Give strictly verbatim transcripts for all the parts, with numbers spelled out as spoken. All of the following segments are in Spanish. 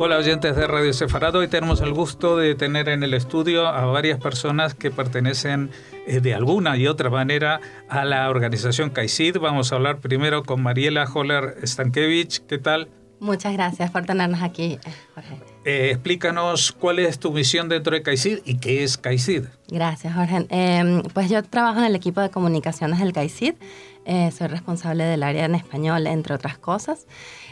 Hola oyentes de Radio Sefarad, hoy tenemos el gusto de tener en el estudio a varias personas que pertenecen eh, de alguna y otra manera a la organización CAICID. Vamos a hablar primero con Mariela Holler-Stankiewicz. ¿Qué tal? Muchas gracias por tenernos aquí, Jorge. Eh, explícanos cuál es tu misión dentro de CAICID y qué es CAICID. Gracias, Jorge. Eh, pues yo trabajo en el equipo de comunicaciones del CAICID. Eh, soy responsable del área en español, entre otras cosas.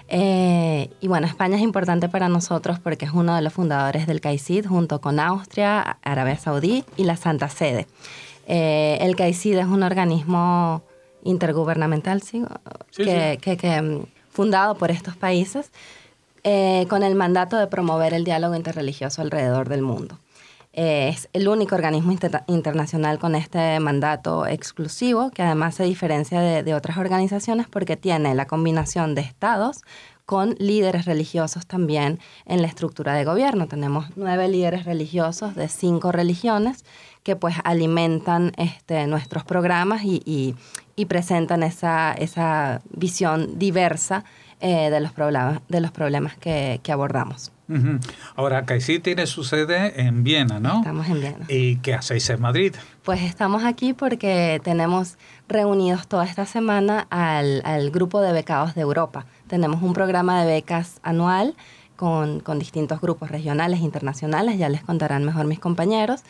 Eh, y bueno, España es importante para nosotros porque es uno de los fundadores del CAICID junto con Austria, Arabia Saudí y la Santa Sede. Eh, el CAICID es un organismo intergubernamental, ¿sí? Sí, que, sí. que, que fundado por estos países eh, con el mandato de promover el diálogo interreligioso alrededor del mundo. Eh, es el único organismo inter internacional con este mandato exclusivo, que además se diferencia de, de otras organizaciones porque tiene la combinación de estados con líderes religiosos también en la estructura de gobierno. Tenemos nueve líderes religiosos de cinco religiones que pues alimentan este, nuestros programas y, y, y presentan esa, esa visión diversa eh, de los problemas, de los problemas que, que abordamos. Uh-huh. Ahora, CAICID tiene su sede en Viena, ¿no? Estamos en Viena. ¿Y qué hacéis en Madrid? Pues estamos aquí porque tenemos reunidos toda esta semana al, al grupo de becados de Europa. Tenemos un programa de becas anual con, con distintos grupos regionales e internacionales, ya les contarán mejor mis compañeros.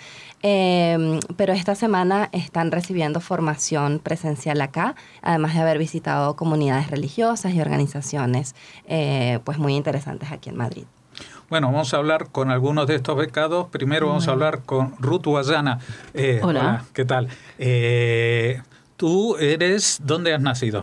Eh, pero esta semana están recibiendo formación presencial acá, además de haber visitado comunidades religiosas y organizaciones eh, pues muy interesantes aquí en Madrid. Bueno, vamos a hablar con algunos de estos becados. Primero vamos a hablar con Ruth Guayana. Eh, hola. hola, ¿qué tal? Eh, ¿Tú eres, dónde has nacido?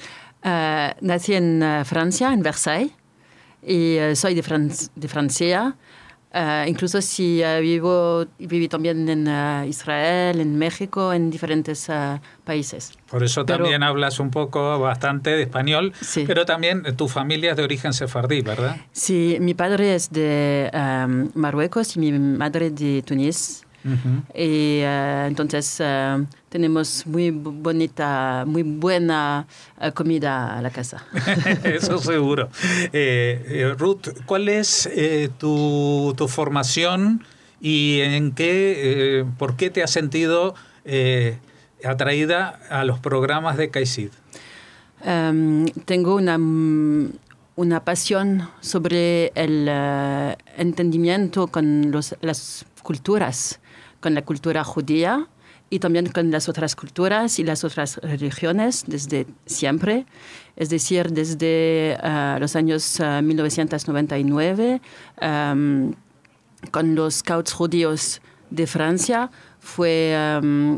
Uh, nací en uh, Francia, en Versailles, y uh, soy de, Fran de Francia. Uh, incluso si uh, vivo, viví también en uh, Israel, en México, en diferentes uh, países. Por eso pero, también hablas un poco, bastante de español, sí. Pero también tu familia es de origen sefardí, ¿verdad? Sí, mi padre es de um, Marruecos y mi madre de Túnez. Uh-huh. Y uh, entonces uh, tenemos muy bonita, muy buena uh, comida a la casa. Eso seguro. Eh, eh, Ruth, ¿cuál es eh, tu, tu formación y en qué, eh, por qué te has sentido eh, atraída a los programas de CAICID? Um, tengo una una pasión sobre el uh, entendimiento con los, las culturas, con la cultura judía y también con las otras culturas y las otras religiones desde siempre. Es decir, desde uh, los años uh, mil novecientos noventa y nueve, um, con los scouts judíos de Francia, fue um, uh,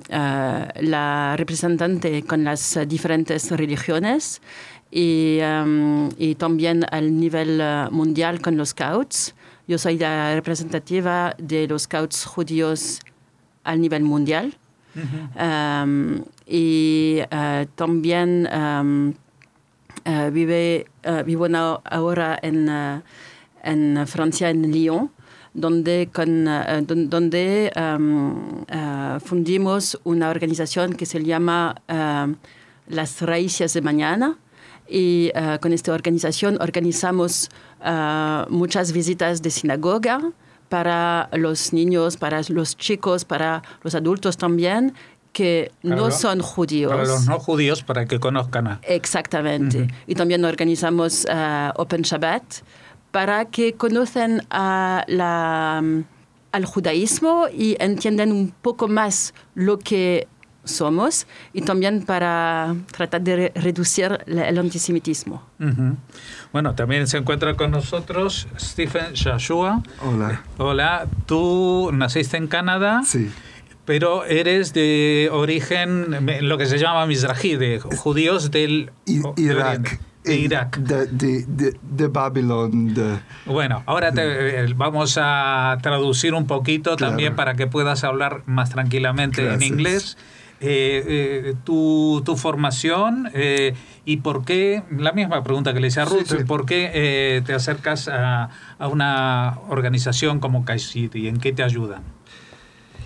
la representante con las uh, diferentes religiones y, um, y también al nivel uh, mundial con los scouts. Yo soy la representativa de los scouts judíos al nivel mundial. Uh-huh. um, y uh, también um, uh, vive, uh, vivo ahora en, uh, en Francia, en Lyon, donde, con, uh, donde um, uh, fundimos una organización que se llama uh, Las Raíces de Mañana. Y uh, con esta organización organizamos uh, muchas visitas de sinagoga para los niños, para los chicos, para los adultos también, que para no lo, son judíos. Para los no judíos, para que conozcan a... Exactamente. Uh-huh. Y también organizamos uh, Open Shabbat para que conozcan a la, al judaísmo y entiendan un poco más lo que somos y también para tratar de re reducir el antisemitismo. Uh-huh. Bueno, también se encuentra con nosotros Stephen Joshua. Hola. Hola, tú naciste en Canadá. Sí. Pero eres de origen, lo que se llama Mizrahi, de judíos del I Irak. De Irak. De, de, de, de Babilón. De, bueno, ahora te, vamos a traducir un poquito claro. también para que puedas hablar más tranquilamente Gracias. En inglés. Eh, eh, tu, tu formación eh, y por qué, la misma pregunta que le hice a Ruth, sí, sí. ¿por qué eh, te acercas a, a una organización como CAICID y en qué te ayudan?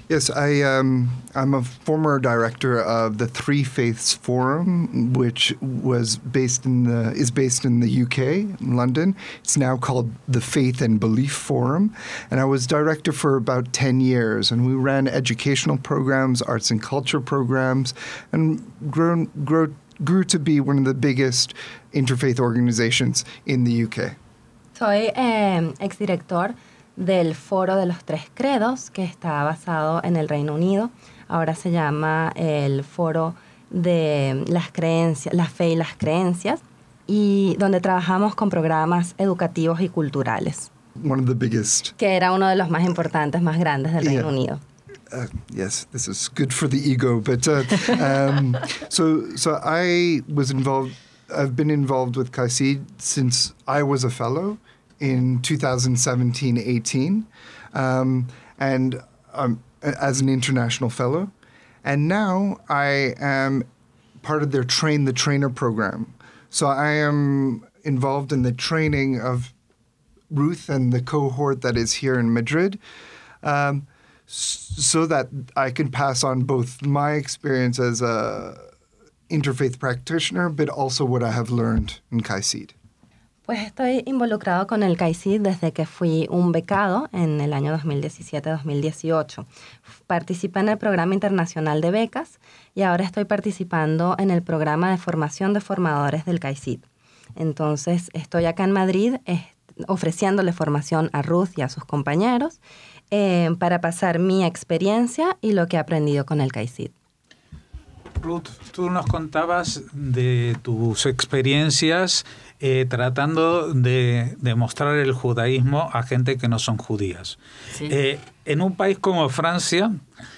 Yes, I, um, I'm a former director of the Three Faiths Forum, which was based in the, is based in the U K, in London. It's now called the Faith and Belief Forum. And I was director for about ten years. And we ran educational programs, arts and culture programs, and grown, grow, grew to be one of the biggest interfaith organizations in the U K. Soy eh, exdirector del Foro de los Tres Credos, que está basado en el Reino Unido. Ahora se llama el Foro de las Creencias, la Fe y las Creencias, y donde trabajamos con programas educativos y culturales. One of the biggest. Que era uno de los más importantes, más grandes del Reino Yeah. Unido. Uh, yes, this is good for the ego, but uh, um, so so I was involved. I've been involved with CAICID since I was a fellow in two thousand seventeen eighteen, um, and um, as an international fellow, and now I am part of their Train the Trainer program. So I am involved in the training of Ruth and the cohort that is here in Madrid. Um, so that I can pass on both my experience as a interfaith practitioner, but also what I have learned in CAICID. Pues estoy involucrado con el CAICID desde que fui un becado en el año dos mil diecisiete dos mil dieciocho. Participé en el Programa Internacional de Becas y ahora estoy participando en el Programa de Formación de Formadores del CAICID. Entonces, estoy acá en Madrid eh, ofreciéndole formación a Ruth y a sus compañeros eh, para pasar mi experiencia y lo que he aprendido con el CAICID. Ruth, tú nos contabas de tus experiencias eh, tratando de, de mostrar el judaísmo a gente que no son judías. Sí. Eh, en un país como Francia,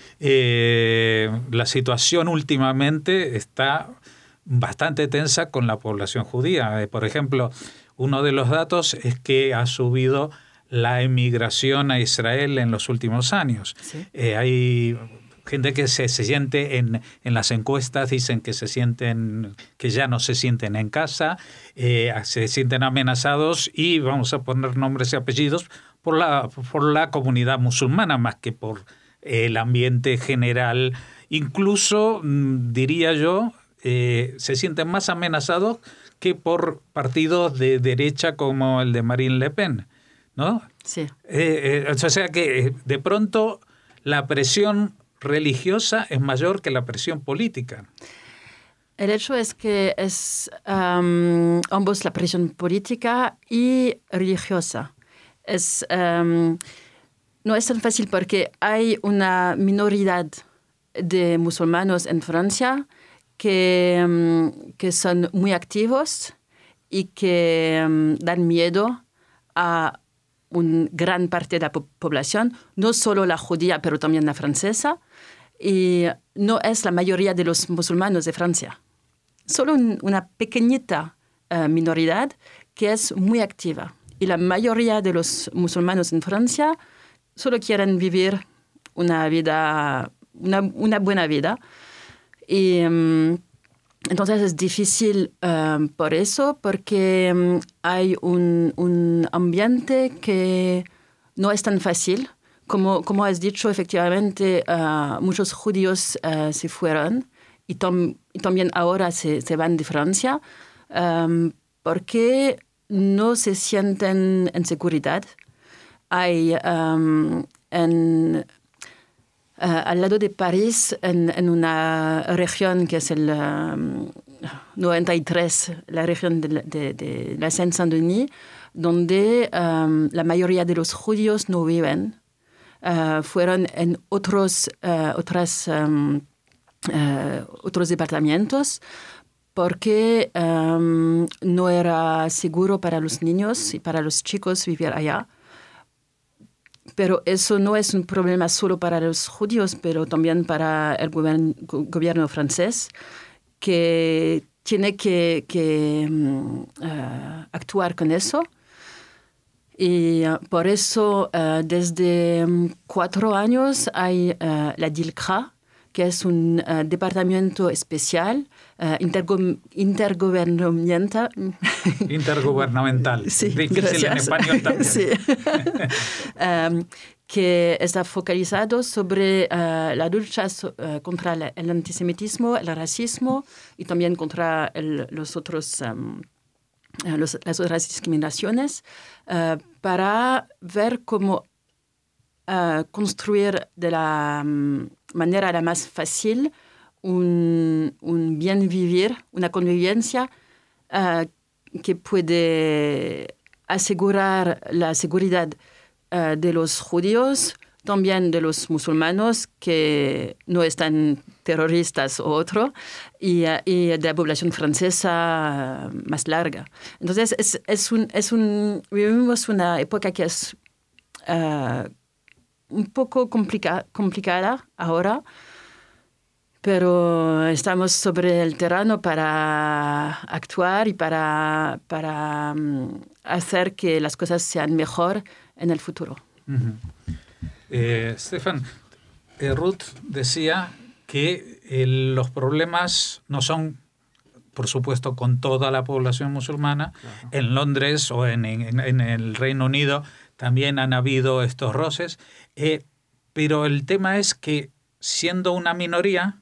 eh, la situación últimamente está bastante tensa con la población judía. Eh, por ejemplo, uno de los datos es que ha subido la emigración a Israel en los últimos años. Sí. Eh, hay gente que se, se siente en, en las encuestas, dicen que se sienten, que ya no se sienten en casa, eh, se sienten amenazados y vamos a poner nombres y apellidos por la, por la comunidad musulmana más que por el ambiente general. Incluso, diría yo, eh, se sienten más amenazados que por partidos de derecha como el de Marine Le Pen, ¿no? Sí. Eh, eh, o sea que de pronto la presión religiosa es mayor que la presión política. El hecho es que es um, ambos la presión política y religiosa. Es, um, no es tan fácil porque hay una minoría de musulmanes en Francia que, um, que son muy activos y que um, dan miedo a una gran parte de la po- población, no solo la judía, pero también la francesa, y no es la mayoría de los musulmanes de Francia. Solo un, una pequeñita uh, minoría que es muy activa. Y la mayoría de los musulmanes en Francia solo quieren vivir una vida, una, una buena vida. Y um, entonces es difícil um, por eso, porque um, hay un, un ambiente que no es tan fácil. Como, como has dicho, efectivamente, uh, muchos judíos uh, se fueron y, tom, y también ahora se, se van de Francia um, porque no se sienten en seguridad. Hay um, en... Uh, al lado de París, en, en una región que es el um, noventa y tres, la región de, de, de la Seine-Saint-Denis, donde um, la mayoría de los judíos no viven. Uh, fueron en otros, uh, otras, um, uh, otros departamentos porque um, no era seguro para los niños y para los chicos vivir allá. Pero eso no es un problema solo para los judíos, pero también para el gobierno, gobierno francés, que tiene que, que um, uh, actuar con eso. Y uh, por eso, uh, desde um, cuatro años hay uh, la D I L C R A, que es un uh, departamento especial, uh, intergo- intergubernamental. Intergubernamental. Sí, difícil gracias. en español también. Sí. um, que está focalizado sobre uh, la lucha so, uh, contra la, el antisemitismo, el racismo y también contra el, los otros, um, los, las otras discriminaciones, uh, para ver cómo uh, construir de la um, manera la más fácil un, un bien vivir, una convivencia uh, que puede asegurar la seguridad uh, de los judíos, también de los musulmanes que no están terroristas o otro, y, uh, y de la población francesa uh, más larga. Entonces, es, es un, es un, vivimos una época que es uh, un poco complica, complicada ahora, pero estamos sobre el terreno para actuar y para, para um, hacer que las cosas sean mejor en el futuro. Uh-huh. eh, Stefan, eh, Ruth decía que eh, los problemas no son, por supuesto, con toda la población musulmana. Claro. En Londres o en, en, en el Reino Unido también han habido estos roces, eh, pero el tema es que siendo una minoría,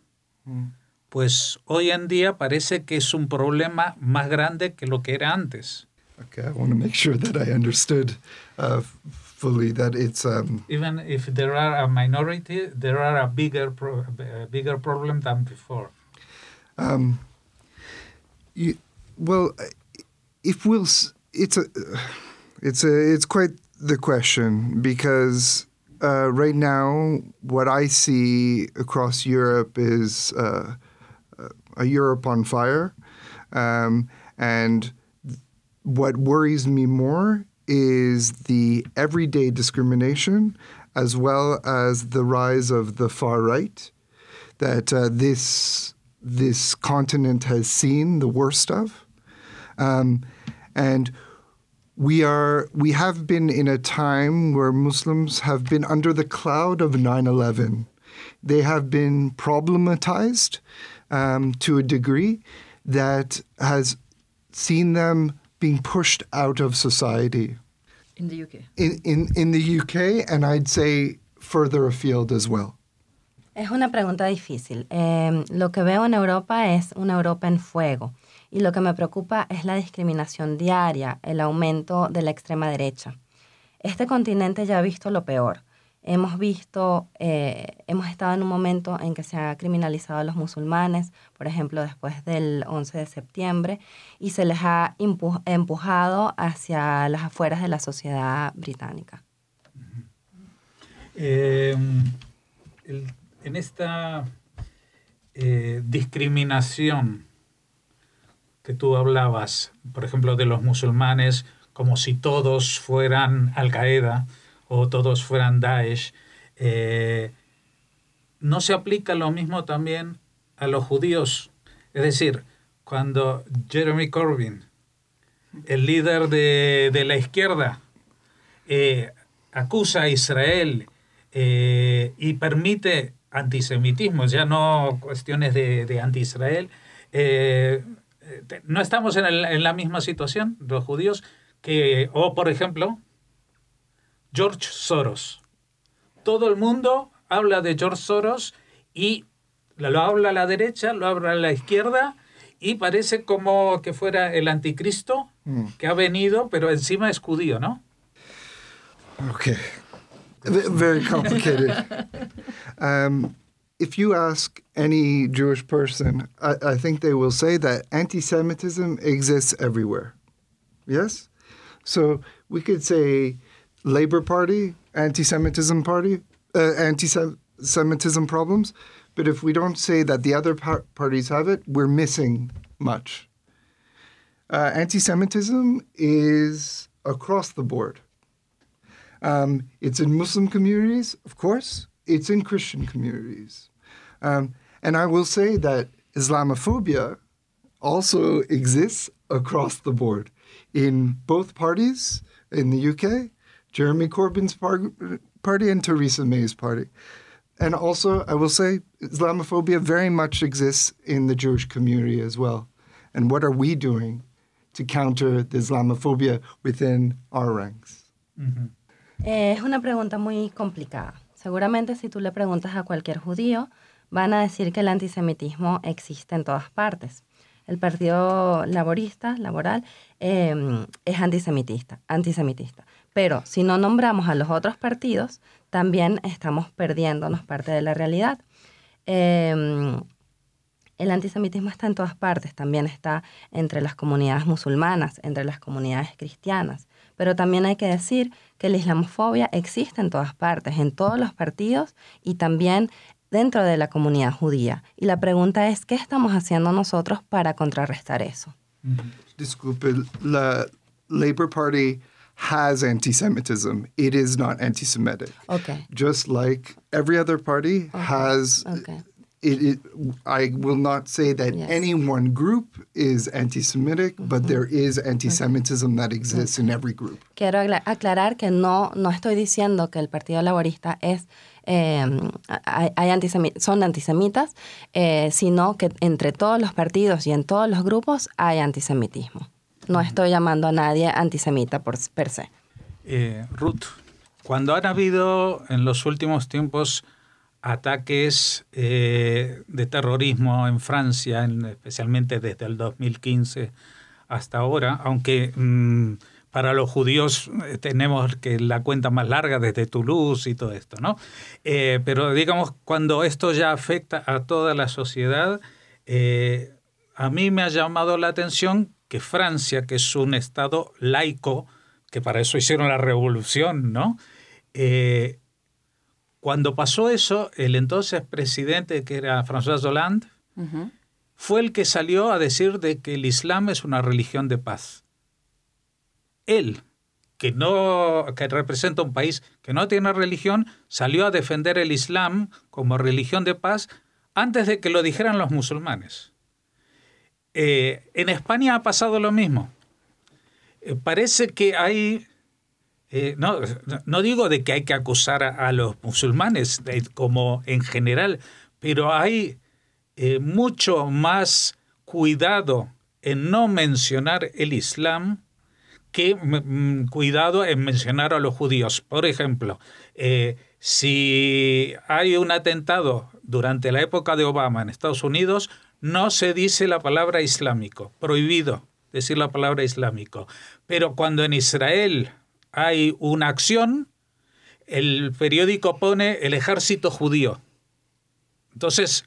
pues hoy en día parece que es un problema más grande que lo que era antes. Okay, I want to make sure that I understood uh, fully that it's... Um, Even if there are a minority, there are a bigger, pro- a bigger problem than before. Um, you, well, if we'll... It's a, it's a, it's quite the question, because Uh, right now, what I see across Europe is uh, a Europe on fire. Um, and what worries me more is the everyday discrimination as well as the rise of the far right that uh, this, this continent has seen the worst of. Um, and We are. We have been in a time where Muslims have been under the cloud of nine eleven. They have been problematized um, to a degree that has seen them being pushed out of society. In the U K. In, in, in the U K, and I'd say further afield as well. Es una pregunta difícil. Eh, lo que veo en Europa es una Europa en fuego. Y lo que me preocupa es la discriminación diaria, el aumento de la extrema derecha. Este continente ya ha visto lo peor. Hemos visto, eh, hemos estado en un momento en que se ha criminalizado a los musulmanes, por ejemplo, después del once de septiembre, y se les ha impu- empujado hacia las afueras de la sociedad británica. Eh, el, en esta eh, discriminación que tú hablabas, por ejemplo, de los musulmanes, como si todos fueran Al-Qaeda o todos fueran Daesh, eh, ¿no se aplica lo mismo también a los judíos? Es decir, cuando Jeremy Corbyn, el líder de, de la izquierda, eh, acusa a Israel eh, y permite antisemitismo, ya no cuestiones de, de anti-Israel, eh, ¿no estamos en, el, en la misma situación, los judíos? Que, o, por ejemplo, George Soros. Todo el mundo habla de George Soros y lo habla a la derecha, lo habla a la izquierda y parece como que fuera el anticristo mm. que ha venido, pero encima es judío, ¿no? Okay. Very complicated. um, If you ask any Jewish person, I, I think they will say that anti-Semitism exists everywhere. Yes? So we could say Labour Party, anti-Semitism party, uh, anti-Semitism problems, but if we don't say that the other par- parties have it, we're missing much. Uh, anti-Semitism is across the board. Um, it's in Muslim communities, of course. It's in Christian communities. Um, and I will say that Islamophobia also exists across the board in both parties in the U K, Jeremy Corbyn's par- party and Theresa May's party. And also, I will say, Islamophobia very much exists in the Jewish community as well. And what are we doing to counter the Islamophobia within our ranks? Mm-hmm. Eh, es una pregunta muy complicada. Seguramente si tú le preguntas a cualquier judío, van a decir que el antisemitismo existe en todas partes. El Partido Laborista, Laboral, eh, es antisemitista, antisemitista. Pero si no nombramos a los otros partidos, también estamos perdiéndonos parte de la realidad. Eh, el antisemitismo está en todas partes, también está entre las comunidades musulmanas, entre las comunidades cristianas. Pero también hay que decir que la islamofobia existe en todas partes, en todos los partidos y también dentro de la comunidad judía. Y la pregunta es, ¿qué estamos haciendo nosotros para contrarrestar eso? Disculpe, la Labour Party has anti-Semitism. It is not anti-Semitic. Okay. Just like every other party Okay. has... Okay. It, it, I will not say that Yes. any one group is anti-Semitic, mm-hmm. but there is anti-Semitism okay. that exists okay. in every group. Quiero aclarar que no, no estoy diciendo que el Partido Laborista es, eh, hay, hay antisemi- son antisemitas, eh, sino que entre todos los partidos y en todos los grupos hay antisemitismo. No estoy llamando a nadie antisemita por, per se. Eh, Ruth, cuando han habido en los últimos tiempos ataques eh, de terrorismo en Francia, en, especialmente desde el dos mil quince hasta ahora, aunque mmm, para los judíos eh, tenemos que la cuenta más larga desde Toulouse y todo esto, ¿no? Eh, pero digamos, cuando esto ya afecta a toda la sociedad, eh, a mí me ha llamado la atención que Francia, que es un estado laico, que para eso hicieron la revolución, ¿no? Eh, Cuando pasó eso, el entonces presidente, que era François Hollande, uh-huh. fue el que salió a decir de que el Islam es una religión de paz. Él, que, no, que representa un país que no tiene religión, salió a defender el Islam como religión de paz antes de que lo dijeran los musulmanes. Eh, en España ha pasado lo mismo. Eh, parece que hay... Eh, no, no digo de que hay que acusar a, a los musulmanes eh, como en general, pero hay eh, mucho más cuidado en no mencionar el Islam que m- cuidado en mencionar a los judíos. Por ejemplo, eh, si hay un atentado durante la época de Obama en Estados Unidos, no se dice la palabra islámico, prohibido decir la palabra islámico. Pero cuando en Israel hay una acción, el periódico pone el ejército judío. Entonces,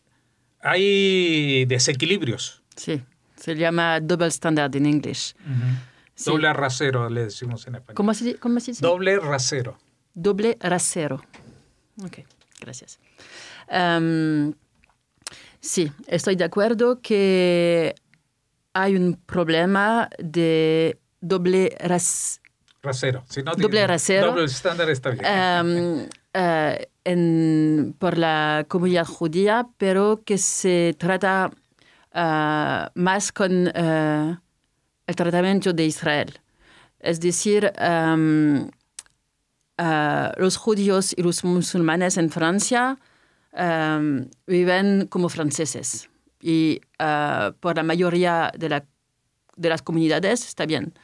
hay desequilibrios. Sí, se llama double standard en inglés. Uh-huh. Sí. Doble rasero, le decimos en español. ¿Cómo se, cómo se dice? Doble rasero. Doble rasero. Ok, gracias. Um, sí, estoy de acuerdo que hay un problema de doble rasero. Rasero. Si no, doble rasero. Doble estándar está bien. Um, uh, en, por la comunidad judía, pero que se trata uh, más con uh, el tratamiento de Israel. Es decir, um, uh, los judíos y los musulmanes en Francia um, viven como franceses. Y uh, por la mayoría de, la, de las comunidades está bien.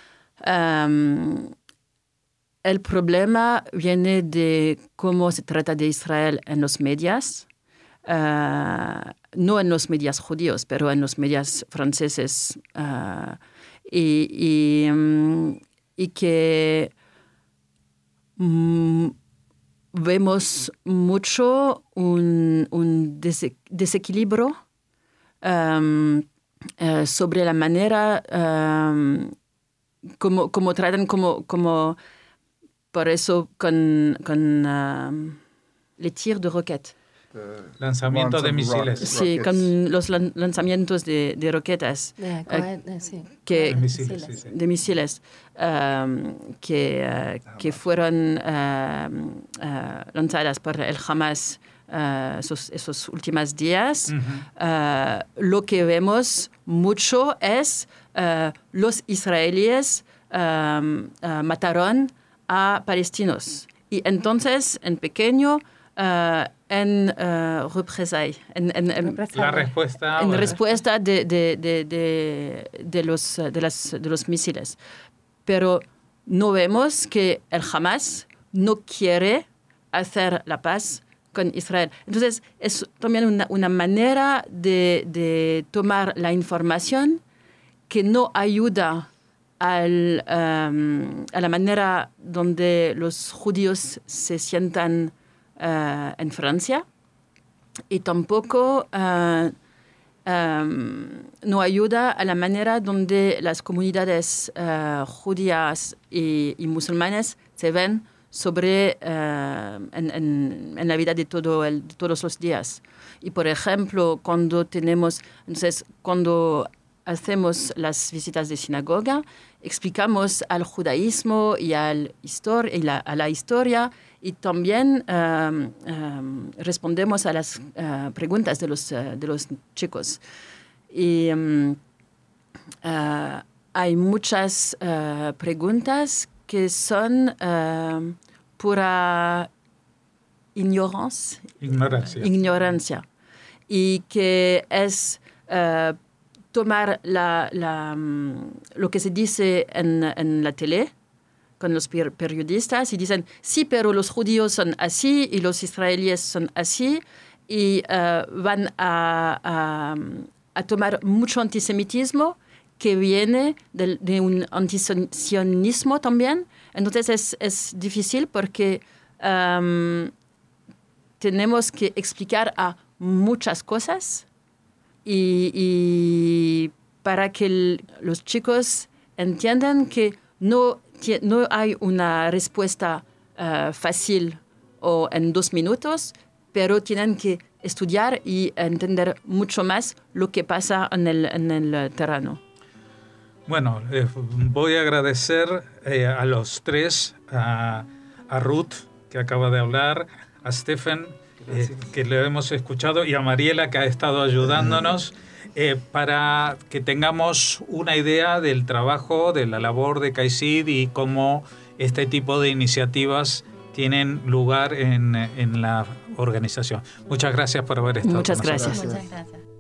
Um, el problema viene de cómo se trata de Israel en los medios, uh, no en los medios judíos, pero en los medios franceses, uh, y, y, um, y que um, vemos mucho un, un dese- desequilibrio um, uh, sobre la manera um, Como, como tratan, como, como por eso con, con uh, les tirs de roquettes. Lanzamiento de misiles. Sí, con los lan- lanzamientos de, de roquetas. De, uh, de, sí. que, de misiles, sí, sí. de misiles um, que, uh, que fueron uh, uh, lanzadas por el Hamas uh, esos, esos últimos días. Uh-huh. Uh, lo que vemos mucho es uh, los israelíes um, uh, mataron a palestinos. Y entonces, en pequeño, uh, en uh, represalia, en, en, en, la respuesta, en respuesta de, de, de, de, de, los, de, las, de los misiles. Pero no vemos que el Hamas no quiere hacer la paz con Israel. Entonces, es también una, una manera de, de tomar la información que no ayuda al, um, a la manera donde los judíos se sientan uh, en Francia, y tampoco uh, um, no ayuda a la manera donde las comunidades uh, judías y, y musulmanes se ven sobre uh, en, en, en la vida de, todo el, de todos los días. Y por ejemplo, cuando tenemos, entonces, cuando hacemos las visitas de sinagoga, explicamos al judaísmo y, al histor y la, a la historia, y también um, um, respondemos a las uh, preguntas de los, uh, de los chicos. Y um, uh, hay muchas uh, preguntas que son uh, pura ignorancia, ignorancia. ignorancia, y que es uh, tomar la, la, lo que se dice en, en la tele con los periodistas y dicen, sí, pero los judíos son así y los israelíes son así, y uh, van a, a, a tomar mucho antisemitismo que viene de, de un antisionismo también. Entonces es, es difícil porque um, tenemos que explicar a muchas cosas y, y para que el, los chicos entiendan que no, no hay una respuesta uh, fácil o en dos minutos, pero tienen que estudiar y entender mucho más lo que pasa en el, en el terreno. Bueno, eh, voy a agradecer eh, a los tres, a, a Ruth, que acaba de hablar, a Stephen, eh, que le hemos escuchado, y a Mariela, que ha estado ayudándonos, eh, para que tengamos una idea del trabajo, de la labor de CAICID y cómo este tipo de iniciativas tienen lugar en, en la organización. Muchas gracias por haber estado Muchas con nosotros. gracias. Muchas gracias.